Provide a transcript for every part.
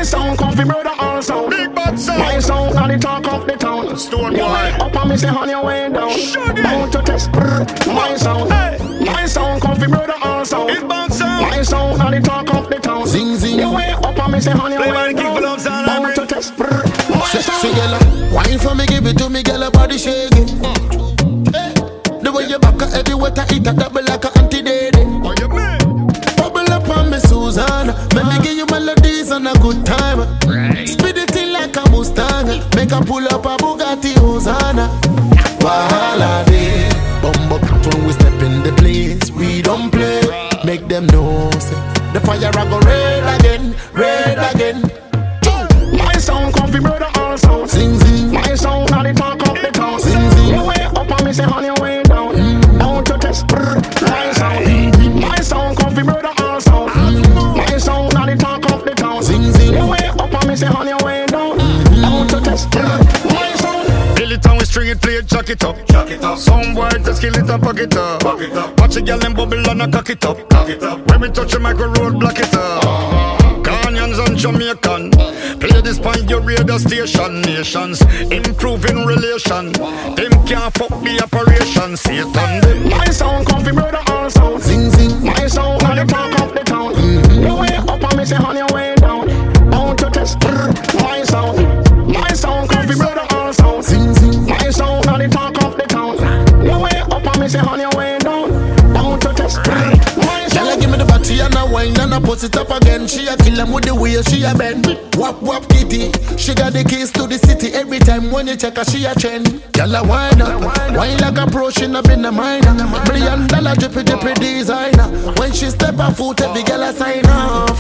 sound comfy brother all sound. Big bad sound. My sound now the talk of the town. Stone You boy. way up and me say on your way down. Shaggy. Bound to test. My sound. Hey. My sound comfy brother all sound. It bounce sound. My sound now the talk of the town. Zing zing. You way up and me say on your Play way by the kick down. for love sound. Bound to test. My Sexy sound. girl, wine for me, give it to me, girl, body shaking. The way you back a heavy water, it a double like a anti-daddy. Oh, you man. Bubble up on me, Susanna. Let me give you melodies and a good time. Speed it in like a Mustang. Make a pull up a Bugatti Hosanna. Wahala day. Bumbo when we step in the place, we don't play. Make them know, say, the fire a go red again, red again. My sound comfy brother all sound. Zing zing. My sound now the talk of the town. Zing zing. You way up and me say on your way down. Bound to test. My sound. My sound comfy brother all sound. My sound now the talk of the town. Zing zing. You way up and me say on your way down. Bound to test. My sound. Fill it and we string it, play it, jack it up. Some boy just kill it and pack it up. Watch a girl and bubble and a cock it up. When we touch a micro road, block it up. Ghanaians and Jamaican, play this on your radio station. Nations improving relation. Them can't fuck the operation. Satan them. My sound comfy brother all sound. Zing zing. My sound now the talk of the town. You way up and me say on your way down. Bound to test. My sound. My sound comfy brother all sound. Zing zing. My sound now the talk of the town. You way up and me say on your way down. Bound to test. My Girl, sound. give me the body and a wine and a put it up again. She a kill 'em with the way she a bend. Wap wap kitty, she got the keys to the city. Every time when you check her, she a trend. Girl, a wine up, wine like a pro, she not been a minor. $1 drippy drippy designer. When she step her foot, every girl a sign off.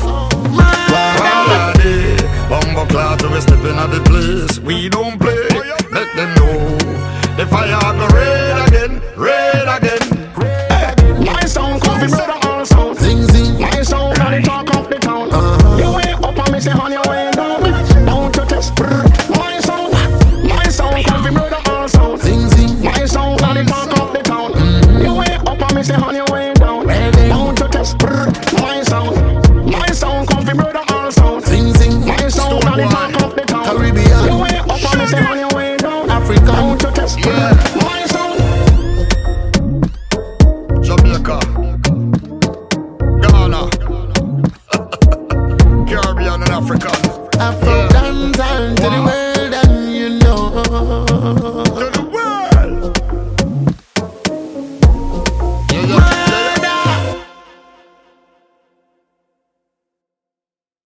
Wahala day. Bumbo cloud we stepping at the place. We don't play. Let them know. The fire go red again, red again. My sound comfy brother all sound. Zing zing. My sound now the talk of the town. You way up and me say on your way down. Bound to test. My sound. My sound comfy brother all sound. Zing zing. My sound now the talk of the town. You way up and me say on your way down. Bound to test. My sound. My sound comfy brother all sound. Zing zing. My sound now the talk of the town. Caribbean. You way up and me say on your way down. African. Bound to test. My sound. Jamaica, Ghana, Caribbean and African. Afro dance and to the world.